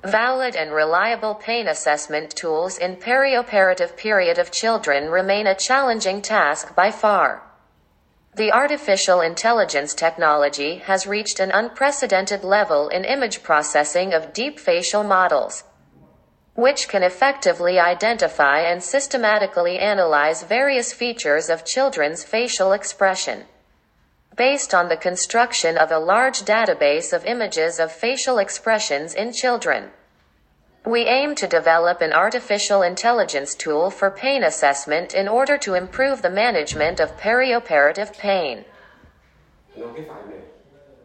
Valid and reliable pain assessment tools in perioperative period of children remain a challenging task by far. The artificial intelligence technology has reached an unprecedented level in image processing of deep facial models, which can effectively identify and systematically analyze various features of children's facial expression. Based on the construction of a large database of images of facial expressions in children, we aim to develop an artificial intelligence tool for pain assessment in order to improve the management of perioperative pain.